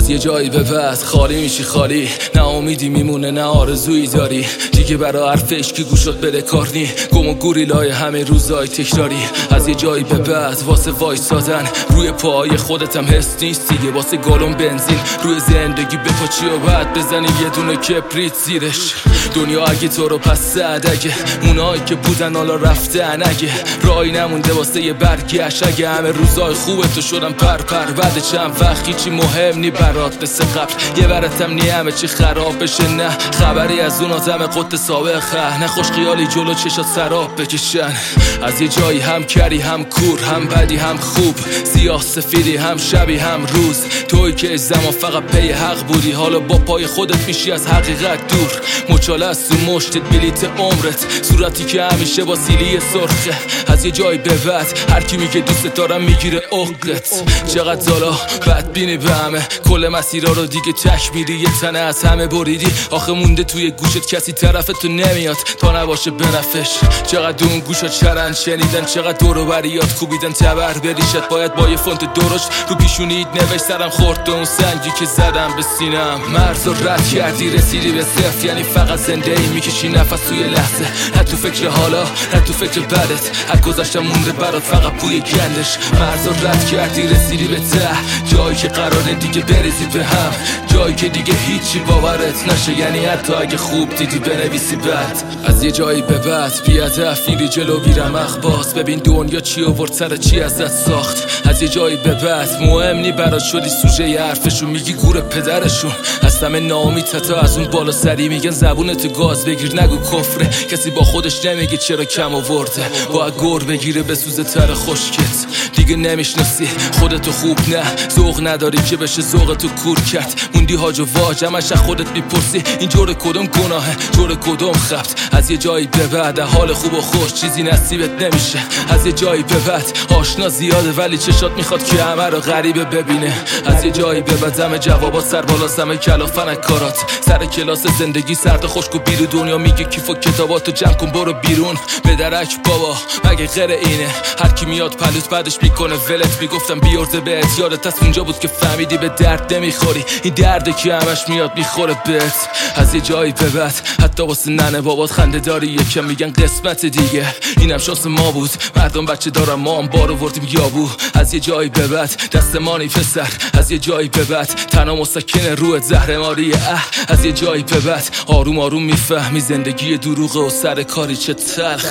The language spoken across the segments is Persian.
از یه جایی به بعد خالی میشی خالی، نه امیدی میمونه نه آرزویی داری دیگه برا حرف عشقی گوشت بده کار نی، گم و گوریلای همه روزای تکراری. از یه جایی به بعد واسه وایسادن روی پای خودتم حس نیست دیگه، واسه گالون بنزین روی زندگی بپاچی و بعد بزنی یه دونه کبریت زیرش. دنیا اگه تو رو پس زد، اگه اونایی که بودن حالا رفتن، اگه راهی نمونده واسه یه برگشت، اگه همه روزای خوبه تو شدن پر بعد چند وقت هیچی مهم نی برات مثل قبل، یه برتم نی همه چی خراب بشه، نه خبری از اون آدم قد سابقه، نه خوش خیالی جلو چشات سراب بکشن. از یه جایی هم کری هم کور، هم بدی هم خوب، سیاه سفیدی هم شبی هم روز، توی که زمان فقط پی حق بودی حالا با پای خودت میشی از حقیقت دور. مچاله است تو مشتت بلیت عمرت، صورتی که همیشه با سیلی سرخه. از یه جایی به بعد هر کی میگه دوست دارم میگیره عقدت. چقدر زالا بدبینی به همه، کل مسیرها رو دیگه تک میری، یه تنه از همه بریدی، آخه مونده توی گوشت کسی طرفتو نمیاد تا نباشه بنفش. چقدر اون گوشا چرند شنیدن، چقدر دور و بریات کوبیدن تبر بریشت، باید با یه فونت درشت رو پیشونید نوشت سرم خورد اون سنگی که زدم به سینم. مرز رو رد کردی رسیدی به صفر، یعنی فقط زنده ای میکشی نفس توی لحظه، نه تو فکر حالا نه تو فکر بدت، هر گذشتم مونده برات فقط بوی گندش. مرز رو رد کردی رسیدی به ته، جایی که قراره دیگه بریزی به هم، جایی که دیگه هیچی باورت نشه، یعنی حتی اگه خوب دیدی بنویسی بد. از یه جایی به بعد بی‌هدف میری جلو بیرمق باز، ببین دنیا چی آورد سر چی ازت ساخت. از یه جایی به بعد مهم نی برات شدی سوژه ی حرفشون، میگی گور پدرشون، از همه ناامید تا از اون بالا سری میگن زبونتو گاز بگیر نگو کفره، کسی با خودش نمیگه چرا کم آورده، باید گور بگیره بسوزه تر خشکت. دیگه نمیشناسی خودتو خوب، نه ذوق نداری که بشه ذوقتو کور کرد، موندی هاج و واج همش از خودت میپرسی این جور کدوم گناهه جور کدوم خبت. از یه جایی به بعد حال خوب و خوش چیزی نصیبت نمیشه، از یه جایی به بعد آشنا زیاده ولی چشات میخواد که همه رو غریبه ببینه. از یه جایی به بعد همه جوابات سر بالا همه کلافن کارات، سر کلاس زندگی سرد خشک و بیرون دنیا میگه کیف و کتاباتو جمع کن برو بیرون به درک بابا، مگه غیر اینه هر کی میاد پلوت بعدش میکنه ولت. میگفتم بیارزه بهت یادت از اونجا بود که فهمیدی به درد نمیخوری، این درده که همش میاد میخوره بهت. از یه جایی به بعد حتی واسه ننه بابات خنده داری، یکم میگن قسمت دیگه اینم شانس ما بود، مردم بچه دارم ما هم بار آوردیم یابو. از یه جایی به بعد دستمانی پسر، از یه جایی به بعد تنها مسکن روحت زهرماریه. از یه جایی به بعد آروم آروم میفهمی زندگی دروغه و سر کاری چه تلخ.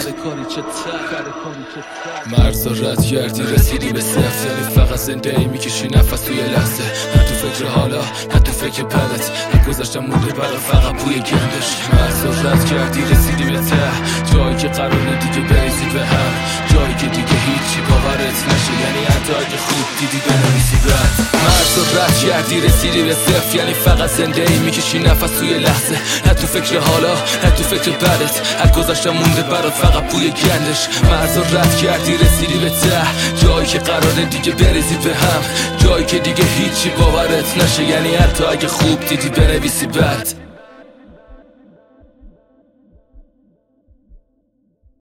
مرز رو رد کردی رسیدی به صفر، یعنی فقط زنده ای میکشی نفس توی لحظه، نه تو فکر حالا نه تو فکر بدت، نه گذشتم مونده برات فقط بوی گندش. مرز رو رد کردی رسیدی به ته، جایی که قراره دیگه بریزی به هم، جایی که دیگه هیچی باورت نشه، یعنی حتی اگه خوب دیدی بنویسی بد. مرز رو رد کردی رسیدی به صفر، یعنی فقط زنده ای میکشی نفس توی لحظه، نه تو فکر حالا نه تو فکر بدت، هر گذشتم مونده برات فقط بوی گندش. مرز رو رد کردی رسیدی به ته، جایی که قراره دیگه بریزی به هم، جایی که دیگه هیچی باورت نشه، یعنی حتی اگه خوب دیدی بنویسی بد.